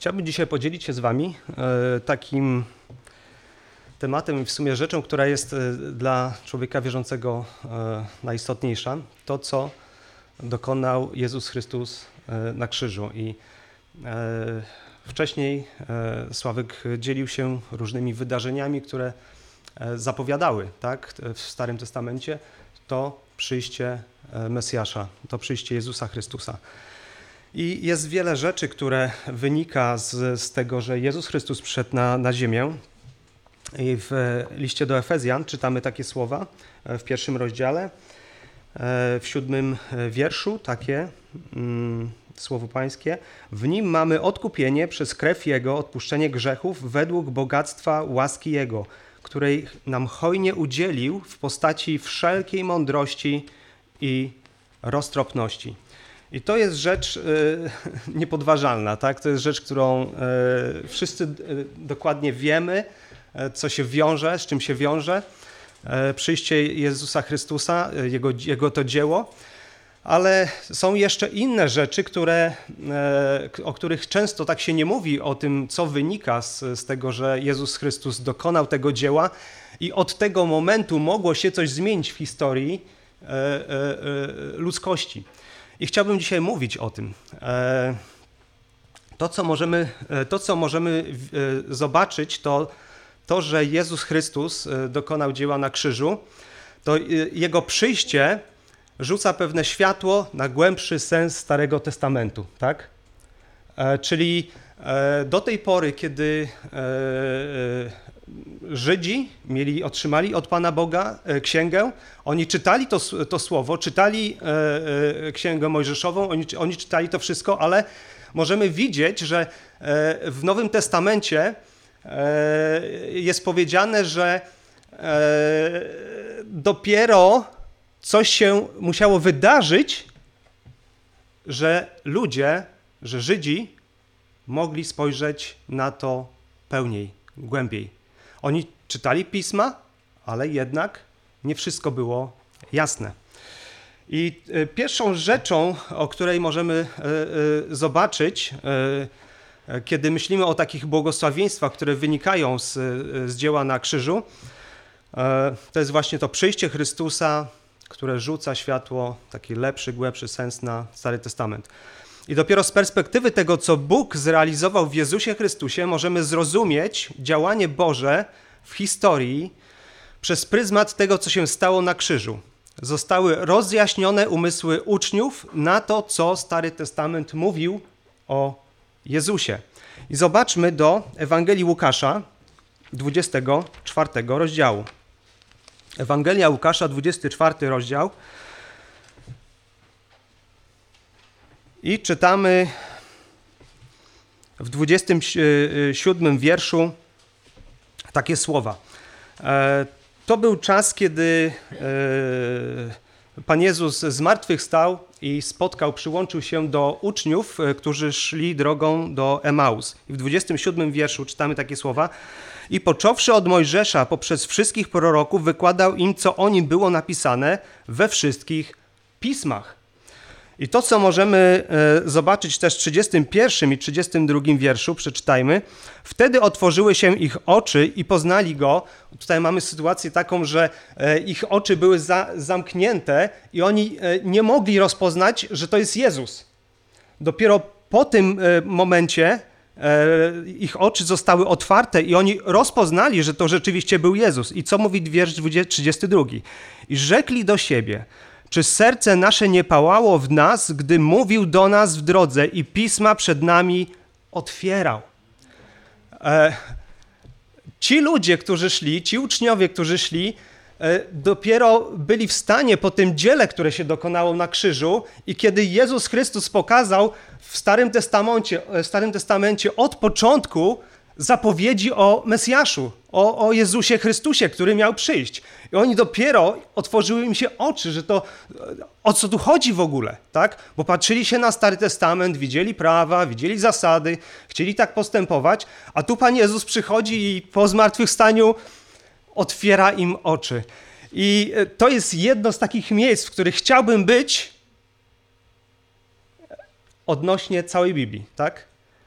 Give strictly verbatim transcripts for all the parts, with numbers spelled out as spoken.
Chciałbym dzisiaj podzielić się z wami takim tematem i w sumie rzeczą, która jest dla człowieka wierzącego najistotniejsza. To, co dokonał Jezus Chrystus na krzyżu. I wcześniej Sławek dzielił się różnymi wydarzeniami, które zapowiadały, tak, w Starym Testamencie to przyjście Mesjasza, to przyjście Jezusa Chrystusa. I jest wiele rzeczy, które wynika z, z tego, że Jezus Chrystus przyszedł na, na ziemię. I w liście do Efezjan czytamy takie słowa w pierwszym rozdziale, w siódmym wierszu, takie mm, słowo pańskie. W nim mamy odkupienie przez krew Jego, odpuszczenie grzechów według bogactwa łaski Jego, której nam hojnie udzielił w postaci wszelkiej mądrości i roztropności. I to jest rzecz y, niepodważalna, tak? To jest rzecz, którą y, wszyscy y, dokładnie wiemy, y, co się wiąże, z czym się wiąże. Y, przyjście Jezusa Chrystusa, y, jego, jego to dzieło, ale są jeszcze inne rzeczy, które, y, o których często tak się nie mówi, o tym, co wynika z, z tego, że Jezus Chrystus dokonał tego dzieła i od tego momentu mogło się coś zmienić w historii y, y, y, ludzkości. I chciałbym dzisiaj mówić o tym. To, co możemy, to, co możemy zobaczyć, to to, że Jezus Chrystus dokonał dzieła na krzyżu, to Jego przyjście rzuca pewne światło na głębszy sens Starego Testamentu, tak? Czyli do tej pory, kiedy Żydzi mieli, otrzymali od Pana Boga księgę, oni czytali to, to słowo, czytali księgę mojżeszową, oni, oni czytali to wszystko, ale możemy widzieć, że w Nowym Testamencie jest powiedziane, że dopiero coś się musiało wydarzyć, że ludzie, że Żydzi mogli spojrzeć na to pełniej, głębiej. Oni czytali pisma, ale jednak nie wszystko było jasne. I pierwszą rzeczą, o której możemy zobaczyć, kiedy myślimy o takich błogosławieństwach, które wynikają z, z dzieła na krzyżu, to jest właśnie to przyjście Chrystusa, które rzuca światło, taki lepszy, głębszy sens na Stary Testament. I dopiero z perspektywy tego, co Bóg zrealizował w Jezusie Chrystusie, możemy zrozumieć działanie Boże w historii przez pryzmat tego, co się stało na krzyżu. Zostały rozjaśnione umysły uczniów na to, co Stary Testament mówił o Jezusie. I zobaczmy do Ewangelii Łukasza, dwudziestego czwartego rozdziału. Ewangelia Łukasza, dwudziesty czwarty rozdział. I czytamy w dwudziestym siódmym wierszu takie słowa. To był czas, kiedy Pan Jezus zmartwychwstał i spotkał, przyłączył się do uczniów, którzy szli drogą do Emaus. I w dwudziestym siódmym wierszu czytamy takie słowa. I począwszy od Mojżesza poprzez wszystkich proroków wykładał im, co o nim było napisane we wszystkich pismach. I to, co możemy zobaczyć też w trzydziestym pierwszym i trzydziestym drugim wierszu, przeczytajmy. Wtedy otworzyły się ich oczy i poznali Go. Tutaj mamy sytuację taką, że ich oczy były za, zamknięte i oni nie mogli rozpoznać, że to jest Jezus. Dopiero po tym momencie ich oczy zostały otwarte i oni rozpoznali, że to rzeczywiście był Jezus. I co mówi wiersz trzydziesty drugi? I rzekli do siebie: czy serce nasze nie pałało w nas, gdy mówił do nas w drodze i pisma przed nami otwierał? E, ci ludzie, którzy szli, ci uczniowie, którzy szli, e, dopiero byli w stanie po tym dziele, które się dokonało na krzyżu i kiedy Jezus Chrystus pokazał w Starym Testamencie, w Starym Testamencie od początku zapowiedzi o Mesjaszu, o, o Jezusie Chrystusie, który miał przyjść. I oni dopiero otworzyły im się oczy, że to o co tu chodzi w ogóle, tak? Bo patrzyli się na Stary Testament, widzieli prawa, widzieli zasady, chcieli tak postępować, a tu Pan Jezus przychodzi i po zmartwychwstaniu otwiera im oczy. I to jest jedno z takich miejsc, w których chciałbym być odnośnie całej Biblii, tak?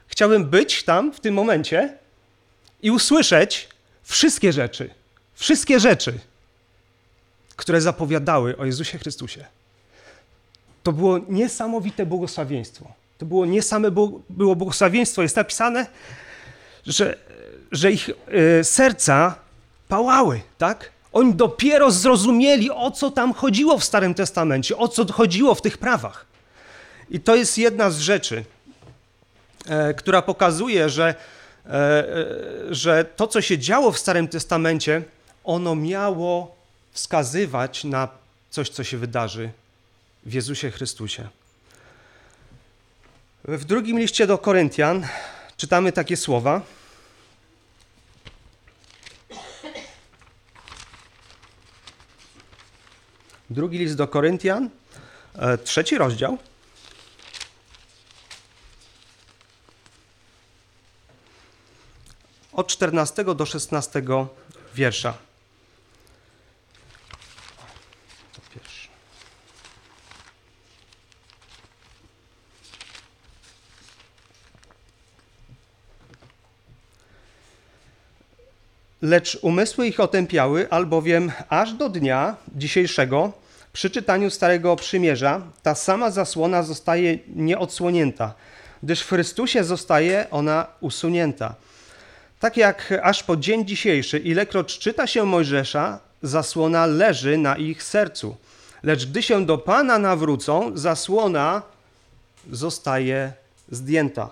Chciałbym być tam w tym momencie i usłyszeć wszystkie rzeczy, wszystkie rzeczy, które zapowiadały o Jezusie Chrystusie. To było niesamowite błogosławieństwo. To było niesame było błogosławieństwo. Jest napisane, że, że ich y, serca pałały, tak? Oni dopiero zrozumieli, o co tam chodziło w Starym Testamencie, o co chodziło w tych prawach. I to jest jedna z rzeczy, e, która pokazuje, że, e, e, że to, co się działo w Starym Testamencie, ono miało wskazywać na coś, co się wydarzy w Jezusie Chrystusie. W drugim liście do Koryntian czytamy takie słowa. Drugi list do Koryntian, e, trzeci rozdział. Od czternastego do szesnastego wiersza. To pierwszy. Lecz umysły ich otępiały, albowiem aż do dnia dzisiejszego przy czytaniu Starego Przymierza ta sama zasłona zostaje nieodsłonięta, gdyż w Chrystusie zostaje ona usunięta. Tak jak aż po dzień dzisiejszy, ilekroć czyta się Mojżesza, zasłona leży na ich sercu. Lecz gdy się do Pana nawrócą, zasłona zostaje zdjęta.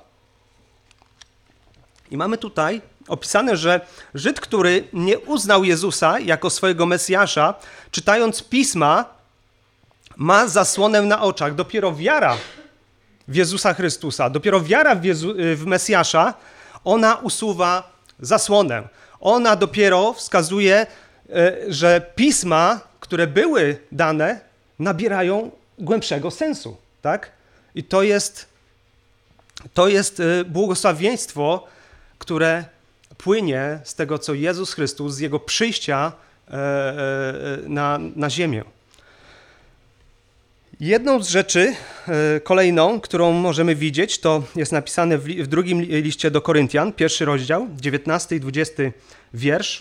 I mamy tutaj opisane, że Żyd, który nie uznał Jezusa jako swojego Mesjasza, czytając Pisma, ma zasłonę na oczach. Dopiero wiara w Jezusa Chrystusa, dopiero wiara w, Jezu, w Mesjasza, ona usuwa zasłonę. Ona dopiero wskazuje, że Pisma, które były dane, nabierają głębszego sensu. Tak? I to jest, to jest błogosławieństwo, które płynie z tego, co Jezus Chrystus, z Jego przyjścia na, na ziemię. Jedną z rzeczy, kolejną, którą możemy widzieć, to jest napisane w, w drugim liście do Koryntian, pierwszy rozdział, dziewiętnasty i dwudziesty wiersz.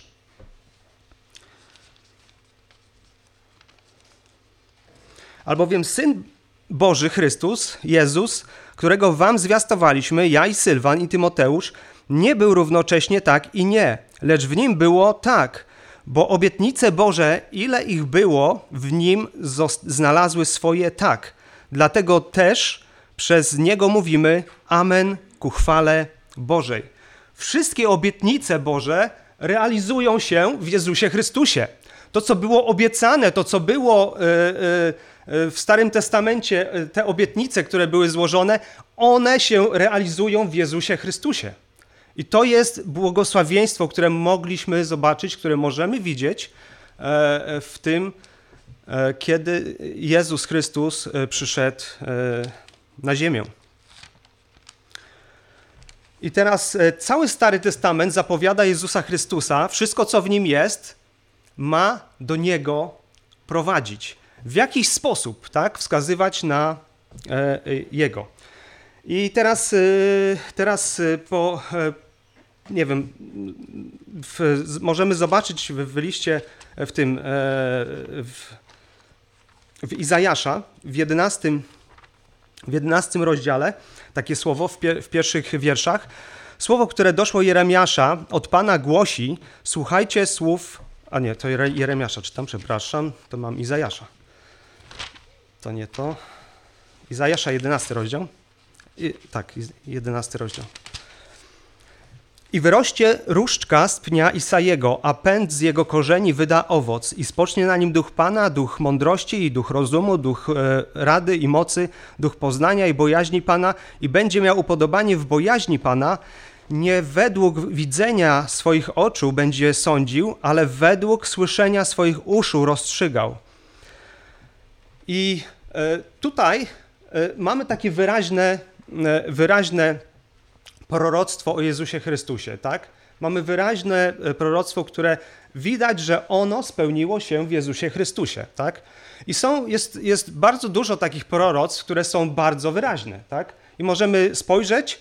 Albowiem Syn Boży Chrystus, Jezus, którego wam zwiastowaliśmy, ja i Sylwan i Tymoteusz, nie był równocześnie tak i nie, lecz w nim było tak, bo obietnice Boże, ile ich było, w nim znalazły swoje tak. Dlatego też przez niego mówimy amen ku chwale Bożej. Wszystkie obietnice Boże realizują się w Jezusie Chrystusie. To, co było obiecane, to, co było w Starym Testamencie, te obietnice, które były złożone, one się realizują w Jezusie Chrystusie. I to jest błogosławieństwo, które mogliśmy zobaczyć, które możemy widzieć w tym, kiedy Jezus Chrystus przyszedł na ziemię. I teraz cały Stary Testament zapowiada Jezusa Chrystusa. Wszystko, co w nim jest, ma do Niego prowadzić. W jakiś sposób, tak, wskazywać na Jego. I teraz, teraz po... Nie wiem, w, możemy zobaczyć w, w liście, w tym, w, w Izajasza, w jedenastym, w jedenastym rozdziale, takie słowo w, pier, w pierwszych wierszach. Słowo, które doszło Jeremiasza od Pana głosi, słuchajcie słów, a nie, to Jeremiasza czytam, przepraszam, to mam Izajasza. To nie to. Izajasza, jedenasty rozdział. I, tak, jedenasty rozdział. I wyrośnie różdżka z pnia Isajego, a pęd z jego korzeni wyda owoc. I spocznie na nim duch Pana, duch mądrości i duch rozumu, duch e, rady i mocy, duch poznania i bojaźni Pana. I będzie miał upodobanie w bojaźni Pana. Nie według widzenia swoich oczu będzie sądził, ale według słyszenia swoich uszu rozstrzygał. I e, tutaj e, mamy takie wyraźne, e, wyraźne proroctwo o Jezusie Chrystusie, tak? Mamy wyraźne proroctwo, które widać, że ono spełniło się w Jezusie Chrystusie, tak? I są, jest, jest bardzo dużo takich proroctw, które są bardzo wyraźne, tak? I możemy spojrzeć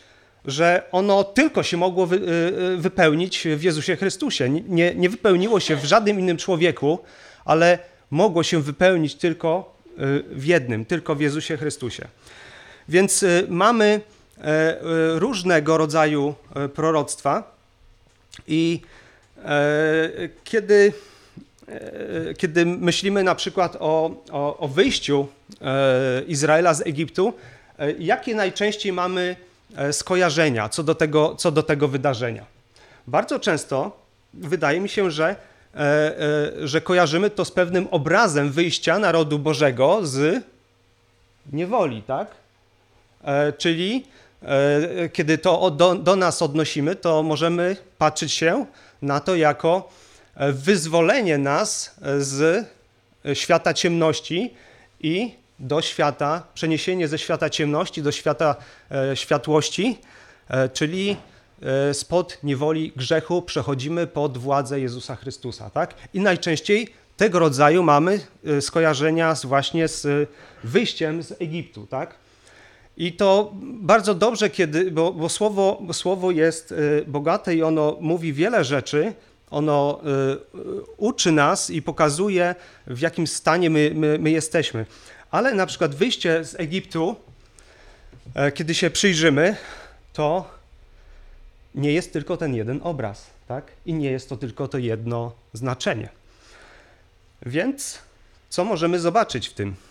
że ono tylko się mogło wy, wypełnić w Jezusie Chrystusie. Nie, nie wypełniło się w żadnym innym człowieku, ale mogło się wypełnić tylko w jednym, tylko w Jezusie Chrystusie. Więc mamy różnego rodzaju proroctwa i kiedy, kiedy myślimy na przykład o, o, o wyjściu Izraela z Egiptu, jakie najczęściej mamy skojarzenia co do tego, co do tego wydarzenia? Bardzo często wydaje mi się, że, że kojarzymy to z pewnym obrazem wyjścia narodu Bożego z niewoli, tak? Czyli kiedy to do, do nas odnosimy, to możemy patrzeć się na to jako wyzwolenie nas z świata ciemności i do świata, przeniesienie ze świata ciemności do świata e, światłości, e, czyli e, spod niewoli grzechu przechodzimy pod władzę Jezusa Chrystusa, tak? I najczęściej tego rodzaju mamy e, skojarzenia z, właśnie z wyjściem z Egiptu, tak? I to bardzo dobrze, kiedy, bo, bo, słowo, bo słowo jest e, bogate i ono mówi wiele rzeczy, ono e, uczy nas i pokazuje, w jakim stanie my, my, my jesteśmy. Ale na przykład wyjście z Egiptu, kiedy się przyjrzymy, to nie jest tylko ten jeden obraz, tak? I nie jest to tylko to jedno znaczenie. Więc co możemy zobaczyć w tym?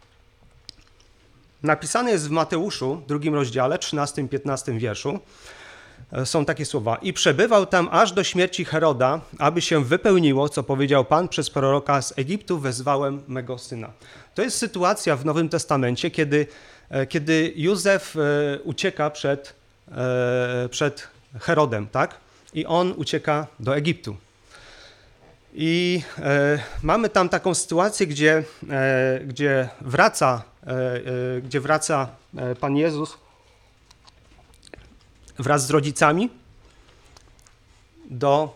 Napisane jest w Mateuszu, drugim rozdziale, trzynastym, piętnastym wierszu. Są takie słowa. I przebywał tam aż do śmierci Heroda, aby się wypełniło, co powiedział Pan przez proroka: z Egiptu wezwałem mego syna. To jest sytuacja w Nowym Testamencie, kiedy, kiedy Józef ucieka przed, przed Herodem, tak? I on ucieka do Egiptu. I e, mamy tam taką sytuację, gdzie, e, gdzie, wraca, e, gdzie wraca Pan Jezus wraz z rodzicami do,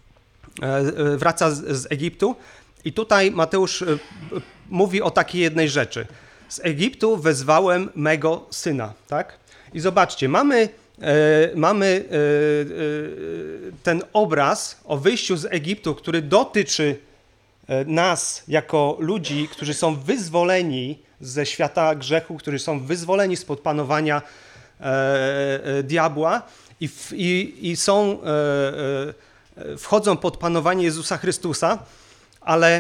e, wraca z, z Egiptu. I tutaj Mateusz mówi o takiej jednej rzeczy. Z Egiptu wezwałem mego syna, tak? I zobaczcie, mamy, e, mamy e, e, ten obraz o wyjściu z Egiptu, który dotyczy nas jako ludzi, którzy są wyzwoleni ze świata grzechu, którzy są wyzwoleni spod panowania e, e, diabła i, w, i, i są, e, e, wchodzą pod panowanie Jezusa Chrystusa, ale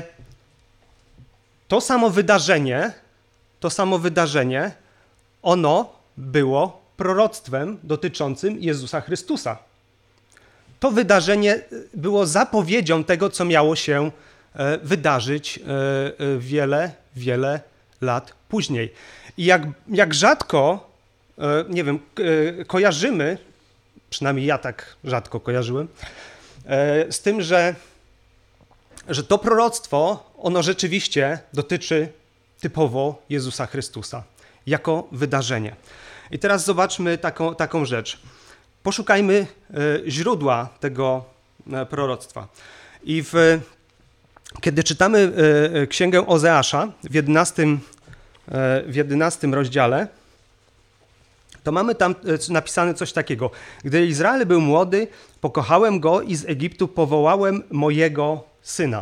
to samo wydarzenie, to samo wydarzenie, ono było proroctwem dotyczącym Jezusa Chrystusa. To wydarzenie było zapowiedzią tego, co miało się wydarzyć wiele, wiele lat później. I jak, jak rzadko, nie wiem, kojarzymy, przynajmniej ja tak rzadko kojarzyłem, z tym, że, że to proroctwo, ono rzeczywiście dotyczy typowo Jezusa Chrystusa, jako wydarzenie. I teraz zobaczmy taką, taką rzecz. Poszukajmy źródła tego proroctwa. I w, kiedy czytamy księgę Ozeasza w jedenastym, w jedenastym rozdziale, to mamy tam napisane coś takiego. Gdy Izrael był młody, pokochałem go i z Egiptu powołałem mojego syna.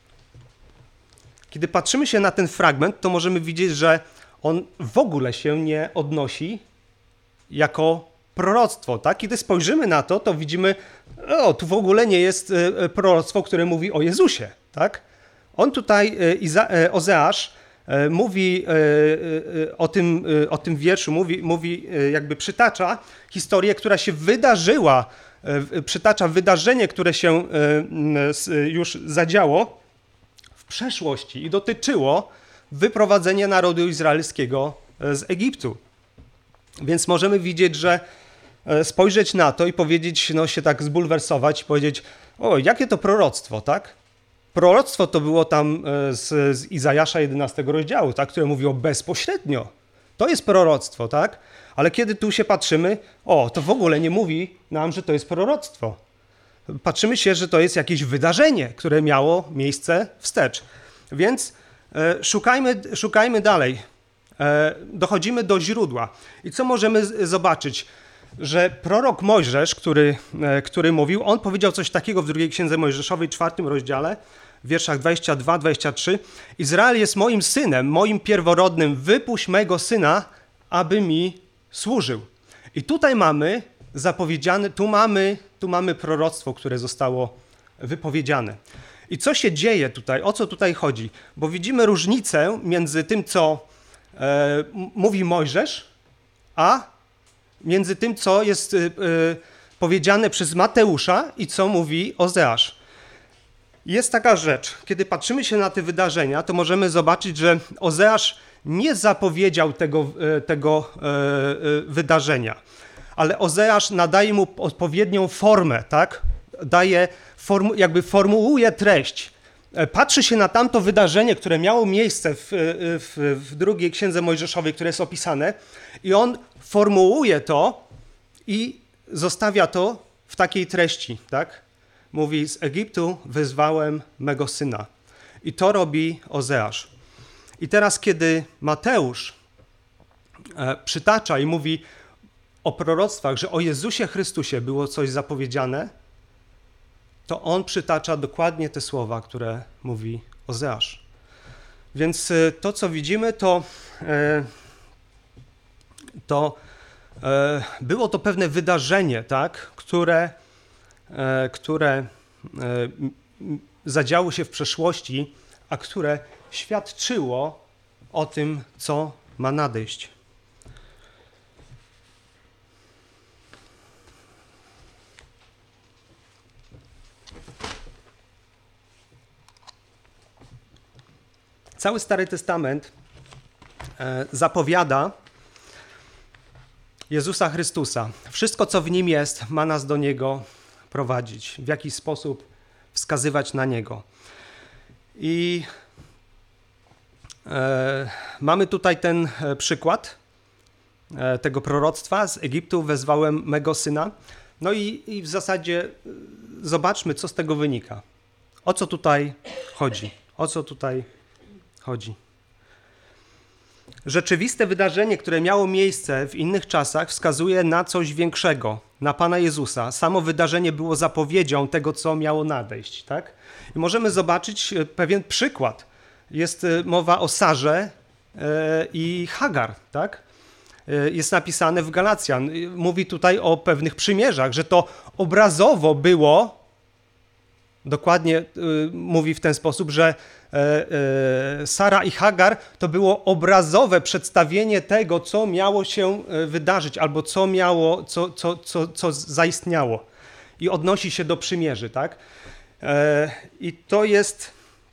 Kiedy patrzymy się na ten fragment, to możemy widzieć, że on w ogóle się nie odnosi jako proroctwo, tak? Kiedy spojrzymy na to, to widzimy, o, tu w ogóle nie jest proroctwo, które mówi o Jezusie, tak? On tutaj, Ozeasz, mówi o tym, o tym wierszu, mówi, mówi, jakby przytacza historię, która się wydarzyła, przytacza wydarzenie, które się już zadziało w przeszłości i dotyczyło wyprowadzenia narodu izraelskiego z Egiptu. Więc możemy widzieć, że spojrzeć na to i powiedzieć, no się tak zbulwersować i powiedzieć, o, jakie to proroctwo, tak? Proroctwo to było tam z, z Izajasza jedenastego rozdziału, tak, które mówiło bezpośrednio. To jest proroctwo, tak? Ale kiedy tu się patrzymy, o, to w ogóle nie mówi nam, że to jest proroctwo. Patrzymy się, że to jest jakieś wydarzenie, które miało miejsce wstecz. Więc e, szukajmy, szukajmy dalej. E, dochodzimy do źródła. I co możemy z- zobaczyć? że prorok Mojżesz, który, który mówił, on powiedział coś takiego w drugiej Księdze Mojżeszowej, czwartym rozdziale, w wierszach dwudziestym drugim, dwudziestym trzecim. Izrael jest moim synem, moim pierworodnym, wypuść mego syna, aby mi służył. I tutaj mamy zapowiedziane, tu mamy, tu mamy proroctwo, które zostało wypowiedziane. I co się dzieje tutaj? O co tutaj chodzi? Bo widzimy różnicę między tym, co e, mówi Mojżesz, a między tym, co jest e, powiedziane przez Mateusza i co mówi Ozeasz. Jest taka rzecz, kiedy patrzymy się na te wydarzenia, to możemy zobaczyć, że Ozeasz nie zapowiedział tego, tego e, e, wydarzenia, ale Ozeasz nadaje mu odpowiednią formę, tak? Daje, formu, jakby formułuje treść. Patrzy się na tamto wydarzenie, które miało miejsce w, w, w drugiej Księdze Mojżeszowej, które jest opisane, i on formułuje to i zostawia to w takiej treści, tak? Mówi, z Egiptu wyzwałem mego syna. I to robi Ozeasz. I teraz, kiedy Mateusz e, przytacza i mówi o proroctwach, że o Jezusie Chrystusie było coś zapowiedziane, to on przytacza dokładnie te słowa, które mówi Ozeasz. Więc e, to, co widzimy, to, e, to e, było to pewne wydarzenie, tak, które, e, które e, zadziało się w przeszłości, a które świadczyło o tym, co ma nadejść. Cały Stary Testament zapowiada Jezusa Chrystusa. Wszystko, co w Nim jest, ma nas do Niego prowadzić, w jakiś sposób wskazywać na Niego. I e, mamy tutaj ten przykład e, tego proroctwa. Z Egiptu wezwałem mego syna. No i, i w zasadzie zobaczmy, co z tego wynika. O co tutaj chodzi? O co tutaj chodzi? Rzeczywiste wydarzenie, które miało miejsce w innych czasach, wskazuje na coś większego, na Pana Jezusa. Samo wydarzenie było zapowiedzią tego, co miało nadejść, tak? I możemy zobaczyć pewien przykład. Jest mowa o Sarze i Hagar, tak? Jest napisane w Galacjan. Mówi tutaj o pewnych przymierzach, że to obrazowo było, dokładnie y, mówi w ten sposób, że e, e, Sara i Hagar to było obrazowe przedstawienie tego, co miało się wydarzyć, albo co miało, co, co, co, co zaistniało. I odnosi się do przymierzy, tak? E, I to jest,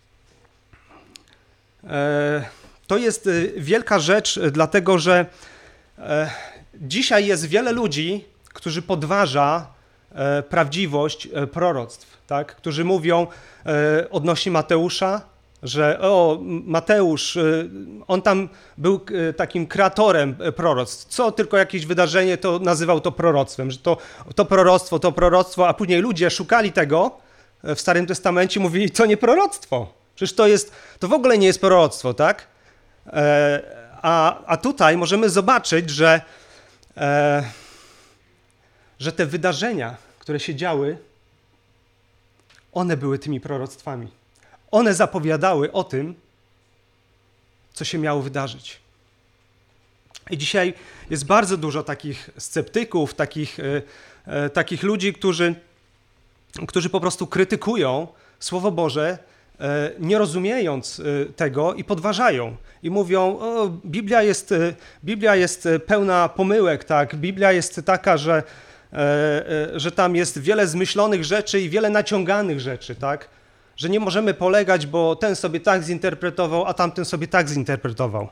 e, to jest wielka rzecz, dlatego że e, dzisiaj jest wiele ludzi, którzy podważa e, prawdziwość e, proroctw. Tak, którzy mówią e, odnośnie Mateusza, że o, Mateusz, e, on tam był e, takim kreatorem e, proroctw. Co tylko jakieś wydarzenie, to nazywał to proroctwem, że to, to proroctwo, to proroctwo, a później ludzie szukali tego w Starym Testamencie, mówili, to nie proroctwo. Przecież to jest, to w ogóle nie jest proroctwo, tak? E, a, a tutaj możemy zobaczyć, że, e, że te wydarzenia, które się działy, one były tymi proroctwami. One zapowiadały o tym, co się miało wydarzyć. I dzisiaj jest bardzo dużo takich sceptyków, takich, e, e, takich ludzi, którzy, którzy po prostu krytykują Słowo Boże, e, nie rozumiejąc e, tego i podważają. I mówią, o, Biblia jest, e, Biblia jest pełna pomyłek, tak? Biblia jest taka, że że tam jest wiele zmyślonych rzeczy i wiele naciąganych rzeczy, tak? Że nie możemy polegać, bo ten sobie tak zinterpretował, a tamten sobie tak zinterpretował.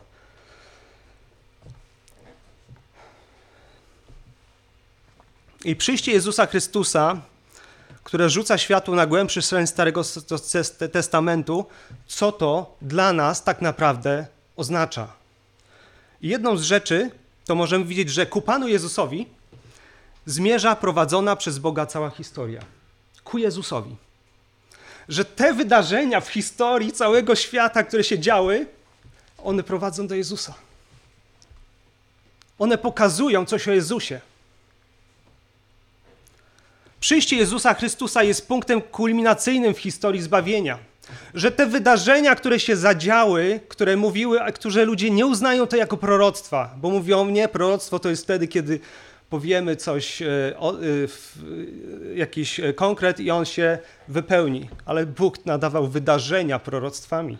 I przyjście Jezusa Chrystusa, które rzuca światło na głębszy sens Starego Testamentu, co to dla nas tak naprawdę oznacza. I jedną z rzeczy, to możemy widzieć, że ku Panu Jezusowi zmierza prowadzona przez Boga cała historia. Ku Jezusowi. Że te wydarzenia w historii całego świata, które się działy, one prowadzą do Jezusa. One pokazują coś o Jezusie. Przyjście Jezusa Chrystusa jest punktem kulminacyjnym w historii zbawienia. Że te wydarzenia, które się zadziały, które mówiły, a które ludzie nie uznają to jako proroctwa, bo mówią, nie, proroctwo to jest wtedy, kiedy powiemy coś, jakiś konkret i on się wypełni. Ale Bóg nadawał wydarzenia proroctwami.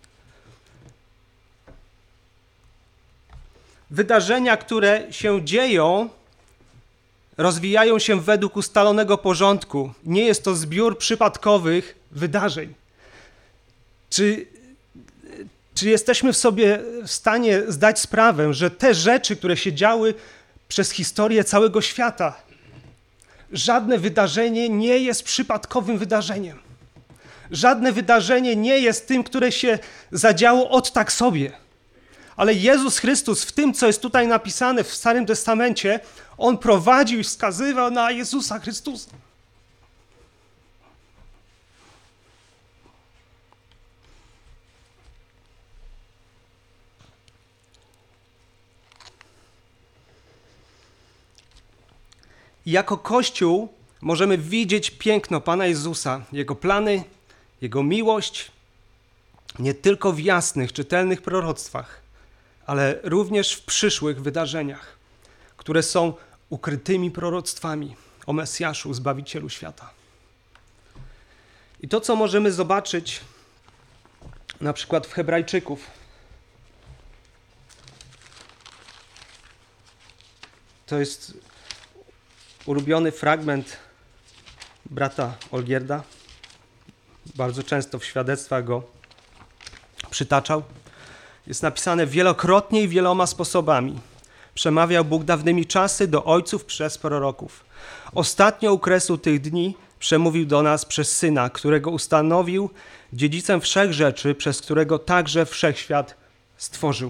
Wydarzenia, które się dzieją, rozwijają się według ustalonego porządku. Nie jest to zbiór przypadkowych wydarzeń. Czy, czy jesteśmy w sobie w stanie zdać sprawę, że te rzeczy, które się działy przez historię całego świata, żadne wydarzenie nie jest przypadkowym wydarzeniem. Żadne wydarzenie nie jest tym, które się zadziało od tak sobie. Ale Jezus Chrystus w tym, co jest tutaj napisane w Starym Testamencie, On prowadził i wskazywał na Jezusa Chrystusa. I jako Kościół możemy widzieć piękno Pana Jezusa, Jego plany, Jego miłość, nie tylko w jasnych, czytelnych proroctwach, ale również w przyszłych wydarzeniach, które są ukrytymi proroctwami o Mesjaszu, Zbawicielu świata. I to, co możemy zobaczyć na przykład w Hebrajczyków, to jest ulubiony fragment brata Olgierda. Bardzo często w świadectwach go przytaczał. Jest napisane wielokrotnie i wieloma sposobami. Przemawiał Bóg dawnymi czasy do ojców przez proroków. Ostatnio u kresu tych dni przemówił do nas przez Syna, którego ustanowił dziedzicem wszech rzeczy, przez którego także wszechświat stworzył.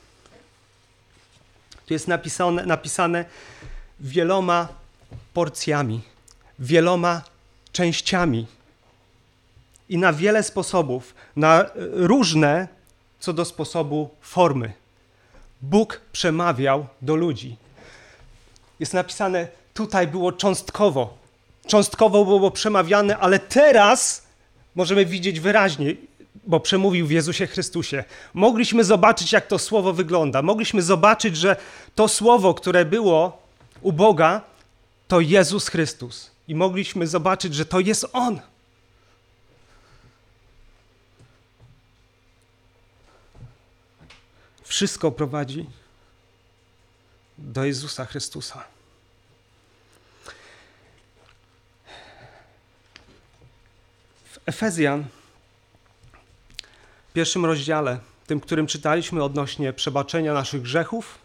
Tu jest napisane, napisane wieloma porcjami, wieloma częściami i na wiele sposobów, na różne co do sposobu formy. Bóg przemawiał do ludzi. Jest napisane, tutaj było cząstkowo. Cząstkowo było przemawiane, ale teraz możemy widzieć wyraźnie, bo przemówił w Jezusie Chrystusie. Mogliśmy zobaczyć, jak to słowo wygląda. Mogliśmy zobaczyć, że to słowo, które było u Boga, to Jezus Chrystus. I mogliśmy zobaczyć, że to jest On. Wszystko prowadzi do Jezusa Chrystusa. W Efezjan, w pierwszym rozdziale, tym, którym czytaliśmy odnośnie przebaczenia naszych grzechów,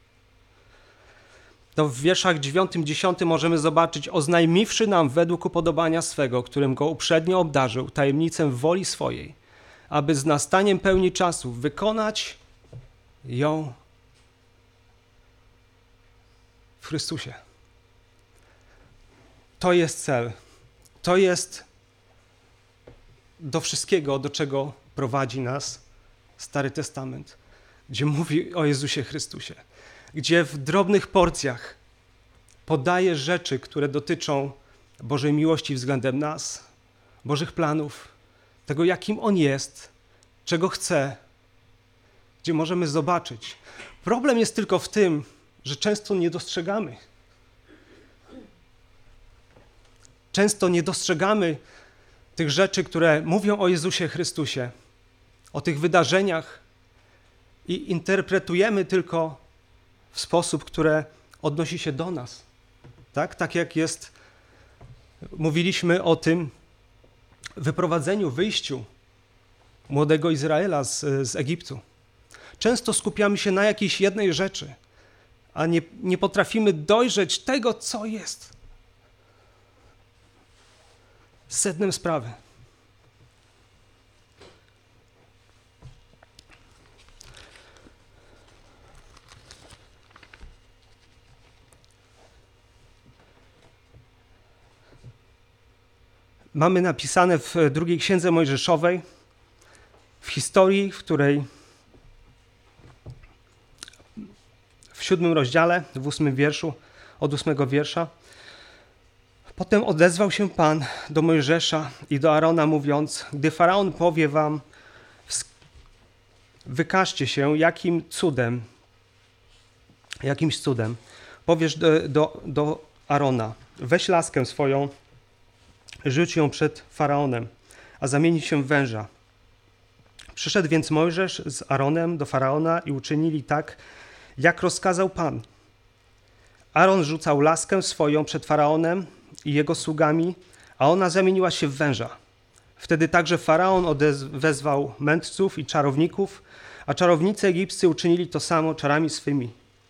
to w wierszach dziewiątym, dziesiątym możemy zobaczyć: oznajmiwszy nam według upodobania swego, którym go uprzednio obdarzył, tajemnicę woli swojej, aby z nastaniem pełni czasów wykonać ją w Chrystusie. To jest cel. To jest do wszystkiego, do czego prowadzi nas Stary Testament, gdzie mówi o Jezusie Chrystusie, gdzie w drobnych porcjach podaje rzeczy, które dotyczą Bożej miłości względem nas, Bożych planów, tego, jakim On jest, czego chce, gdzie możemy zobaczyć. Problem jest tylko w tym, że często nie dostrzegamy. Często nie dostrzegamy tych rzeczy, które mówią o Jezusie Chrystusie, o tych wydarzeniach i interpretujemy tylko w sposób, który odnosi się do nas. Tak, tak jak jest, mówiliśmy o tym wyprowadzeniu, wyjściu młodego Izraela z, z Egiptu. Często skupiamy się na jakiejś jednej rzeczy, a nie, nie potrafimy dojrzeć tego, co jest sednem sprawy. Mamy napisane w drugiej Księdze Mojżeszowej, w historii, w której w siódmym rozdziale, w ósmym wierszu, od ósmego wiersza, Potem odezwał się Pan do Mojżesza i do Arona, mówiąc: gdy Faraon powie wam, wykażcie się, jakim cudem, jakimś cudem, powiesz do, do, do Arona, weź laskę swoją, rzuć ją przed Faraonem, a zamieni się w węża. Przyszedł więc Mojżesz z Aaronem do Faraona i uczynili tak, jak rozkazał Pan. Aaron rzucał laskę swoją przed Faraonem i jego sługami, a ona zamieniła się w węża. Wtedy także Faraon odez- wezwał mędrców i czarowników, a czarownicy egipscy uczynili to samo czarami swymi.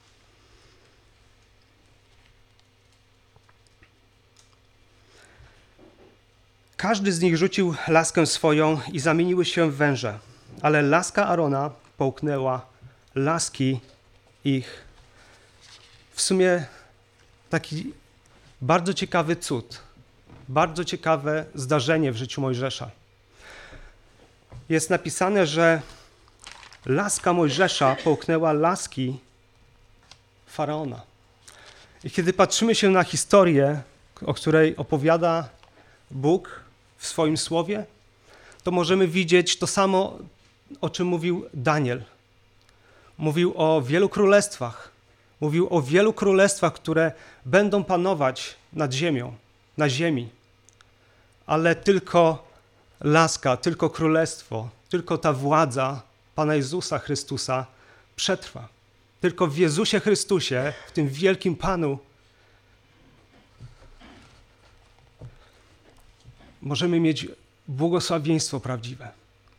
Każdy z nich rzucił laskę swoją i zamieniły się w węże, ale laska Arona połknęła laski ich. W sumie taki bardzo ciekawy cud, bardzo ciekawe zdarzenie w życiu Mojżesza. Jest napisane, że laska Mojżesza połknęła laski Faraona. I kiedy patrzymy się na historię, o której opowiada Bóg w swoim słowie, to możemy widzieć to samo, o czym mówił Daniel. Mówił o wielu królestwach. Mówił o wielu królestwach, które będą panować nad ziemią, na ziemi. Ale tylko laska, tylko królestwo, tylko ta władza Pana Jezusa Chrystusa przetrwa. Tylko w Jezusie Chrystusie, w tym wielkim Panu, możemy mieć błogosławieństwo prawdziwe.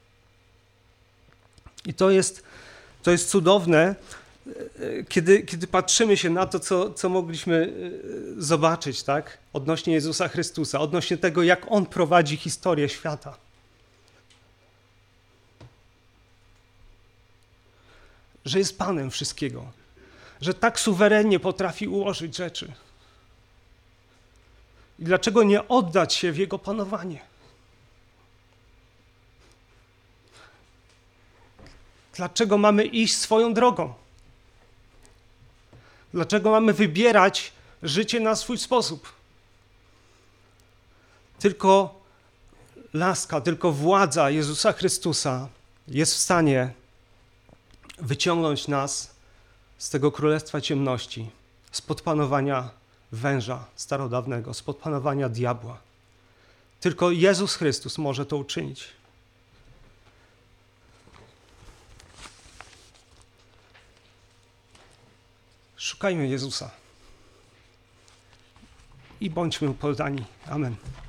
I to jest, to jest cudowne, kiedy, kiedy patrzymy się na to, co, co mogliśmy zobaczyć, tak? Odnośnie Jezusa Chrystusa, odnośnie tego, jak On prowadzi historię świata. Że jest Panem wszystkiego. Że tak suwerennie potrafi ułożyć rzeczy. I dlaczego nie oddać się w Jego panowanie? Dlaczego mamy iść swoją drogą? Dlaczego mamy wybierać życie na swój sposób? Tylko laska, tylko władza Jezusa Chrystusa jest w stanie wyciągnąć nas z tego królestwa ciemności, spod panowania węża starodawnego, spod panowania diabła. Tylko Jezus Chrystus może to uczynić. Szukajmy Jezusa i bądźmy mu poddani. Amen.